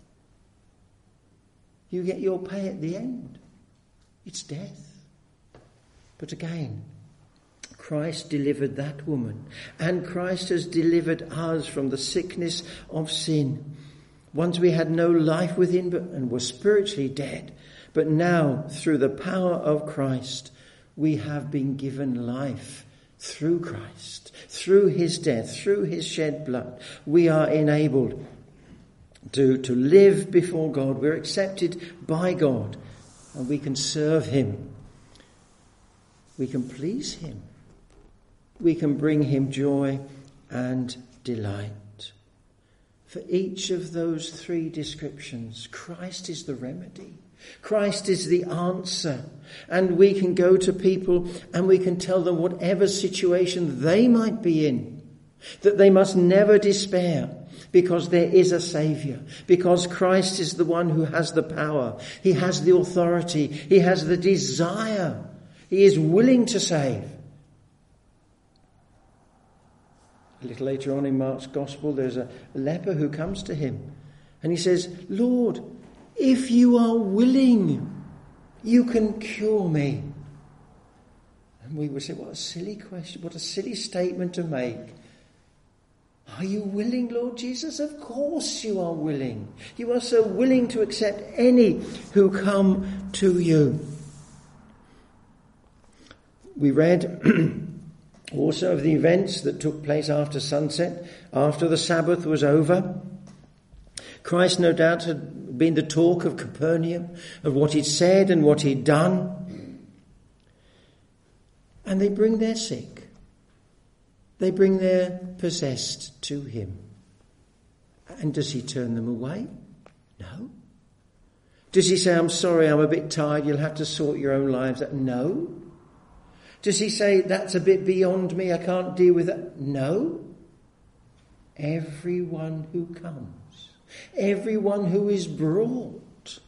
You get your pay at the end. It's death. But again, Christ delivered that woman, and Christ has delivered us from the sickness of sin. Once we had no life within and were spiritually dead, but now through the power of Christ, we have been given life through Christ, through his death, through his shed blood. We are enabled to live before God. We're accepted by God, and we can serve him. We can please him. We can bring him joy and delight. For each of those 3 descriptions, Christ is the remedy. Christ is the answer. And we can go to people and we can tell them whatever situation they might be in, that they must never despair, because there is a Saviour, because Christ is the one who has the power. He has the authority. He has the desire. He is willing to save. A little later on in Mark's Gospel, there's a leper who comes to him and he says, Lord, if you are willing, you can cure me. And we would say, what a silly question, what a silly statement to make. Are you willing, Lord Jesus? Of course you are willing. You are so willing to accept any who come to you. We read also of the events that took place after sunset, after the Sabbath was over. Christ no doubt had been the talk of Capernaum, of what he'd said and what he'd done. And they bring their sick. They bring their possessed to him. And does he turn them away? No. Does he say, I'm sorry, I'm a bit tired, you'll have to sort your own lives out? No. Does he say, that's a bit beyond me, I can't deal with that? No. Everyone who comes, everyone who is brought,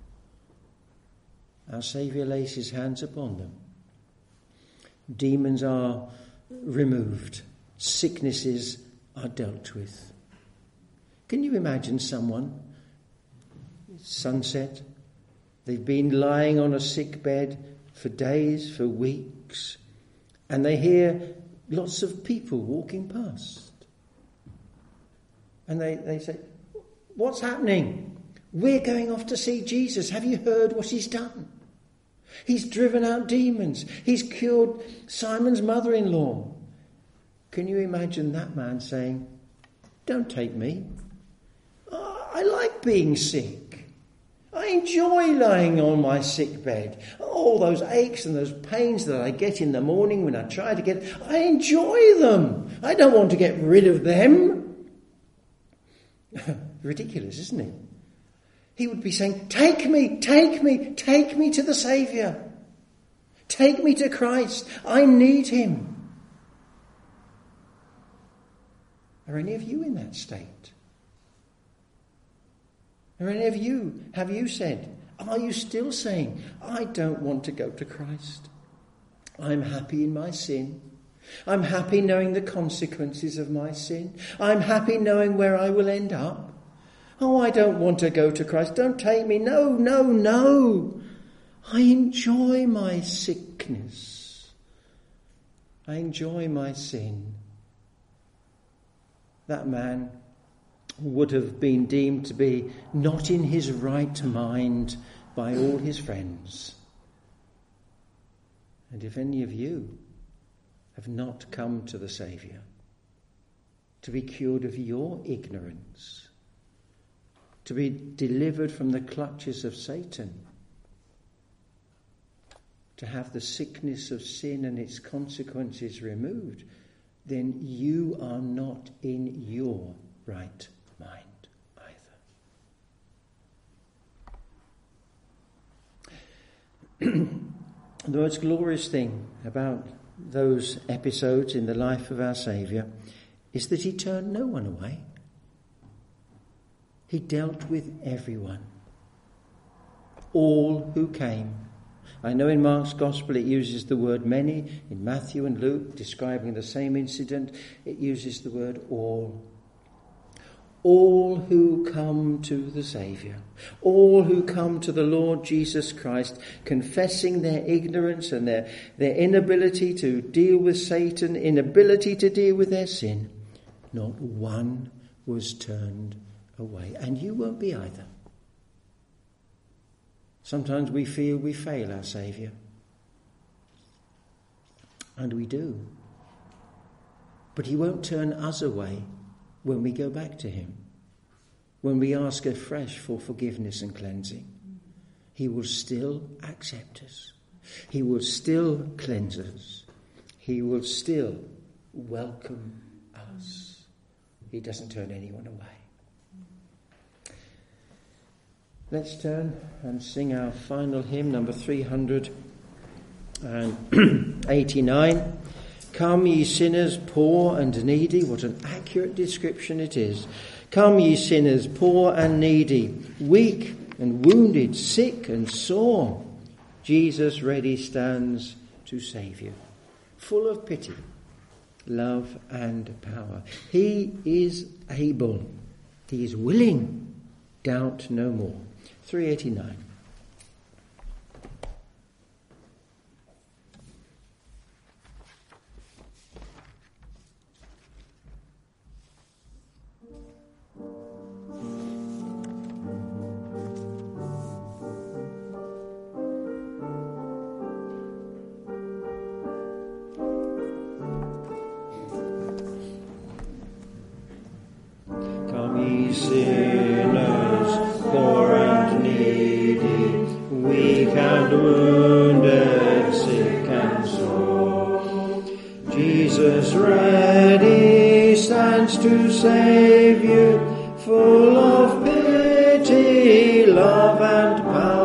our Saviour lays his hands upon them. Demons are removed. Sicknesses are dealt with. Can you imagine someone, sunset, they've been lying on a sick bed for days, for weeks, and they hear lots of people walking past. And they say, what's happening? We're going off to see Jesus. Have you heard what he's done? He's driven out demons. He's cured Simon's mother-in-law. Can you imagine that man saying, don't take me. I like being sick. I enjoy lying on my sick bed. All those aches and those pains that I get in the morning when I try to get, I enjoy them. I don't want to get rid of them. Ridiculous, isn't it? He would be saying, take me to the Saviour. Take me to Christ. I need him. Are any of you in that state? Are any of you, have you said, are you still saying, I don't want to go to Christ. I'm happy in my sin. I'm happy knowing the consequences of my sin. I'm happy knowing where I will end up. Oh, I don't want to go to Christ. Don't take me. No. I enjoy my sickness. I enjoy my sin. That man would have been deemed to be not in his right mind by all his friends. And if any of you have not come to the Saviour to be cured of your ignorance, to be delivered from the clutches of Satan, to have the sickness of sin and its consequences removed, then you are not in your right mind either. The most glorious thing about those episodes in the life of our Saviour is that he turned no one away. He dealt with everyone. All who came. I know in Mark's Gospel it uses the word many. In Matthew and Luke, describing the same incident, it uses the word all. All who come to the Saviour. All who come to the Lord Jesus Christ, confessing their ignorance and their inability to deal with Satan, inability to deal with their sin. Not one was turned away. And you won't be either. Sometimes we feel we fail our Saviour. And we do. But he won't turn us away when we go back to him. When we ask afresh for forgiveness and cleansing. He will still accept us. He will still cleanse us. He will still welcome us. He doesn't turn anyone away. Let's turn and sing our final hymn, number 389. Come, ye sinners, poor and needy. What an accurate description it is. Come, ye sinners, poor and needy, weak and wounded, sick and sore. Jesus ready stands to save you, full of pity, love and power. He is able. He is willing. Doubt no more. 389. Come ye sinners, poor and needy, weak and wounded, sick and sore. Jesus ready stands to save you, full of pity, love and power.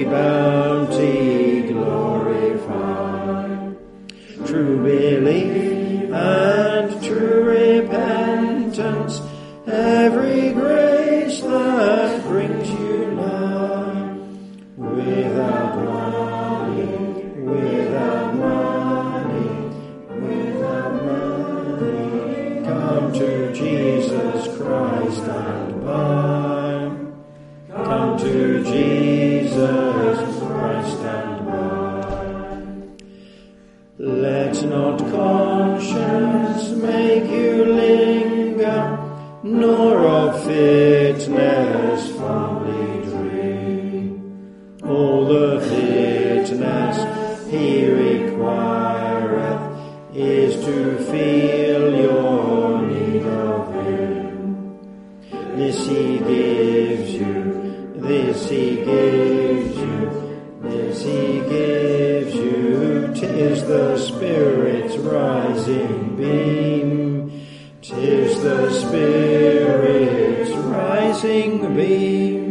bounty glorify. True belief and true repentance, every grace that brings you nigh. Without money, without money, without money, come to Jesus Christ and buy. Come to Jesus Christ and buy. Let not conscience make you linger, nor of fitness fondly dream. All the fitness he requireth is to feel your need of him. This he gives you, this he gives you, this he gives you. 'Tis the Spirit's rising beam, 'tis the Spirit's rising beam.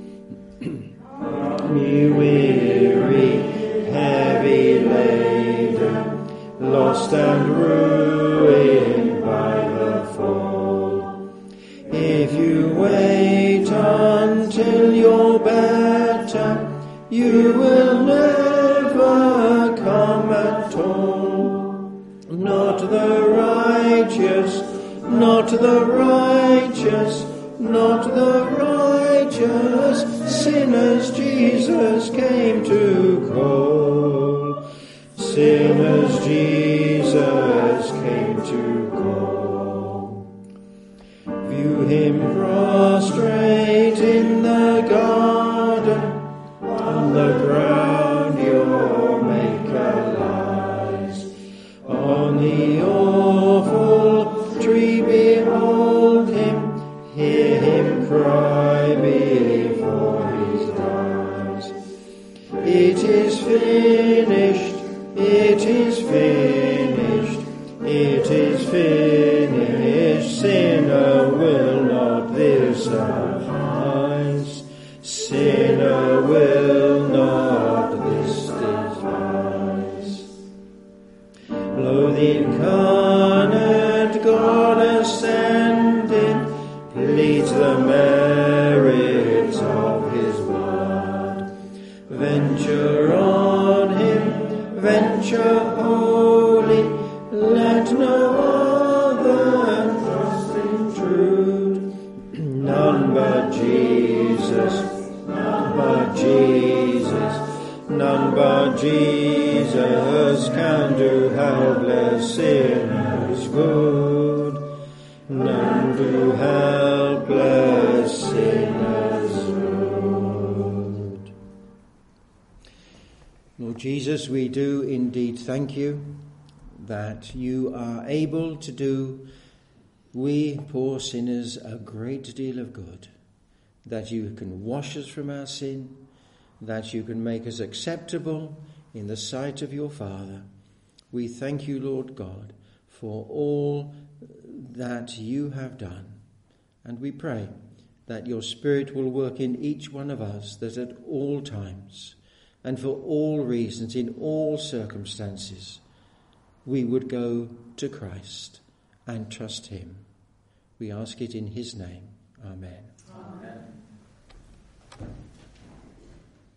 Ye weary, heavy laden, lost and ruined by the fall, if you wait until you're better, you will never come at all. Not the righteous, not the righteous, not the righteous, sinners Jesus came to call. Sinners Jesus came to call. View him prostrate in the garden, on the ground your Maker lies. On the awful tree behold him, hear him cry before he dies. It is finished, it is finished, it is finished. Sinner will not this suffice, sinner will not this devise. Lo, the incarnate God ascended, pleads the merits of his blood. Venture on him, venture wholly, let no other trust intrude. None but Jesus, none but Jesus, none but Jesus can do helpless sinners good. None do helpless sinners good. Lord Jesus, we do indeed thank you that you are able to do we poor sinners a great deal of good, that you can wash us from our sin, that you can make us acceptable in the sight of your Father. We thank you, Lord God, for all that you have done. And we pray that your Spirit will work in each one of us, that at all times and for all reasons, in all circumstances, we would go to Christ and trust him. We ask it in his name. Amen. Amen.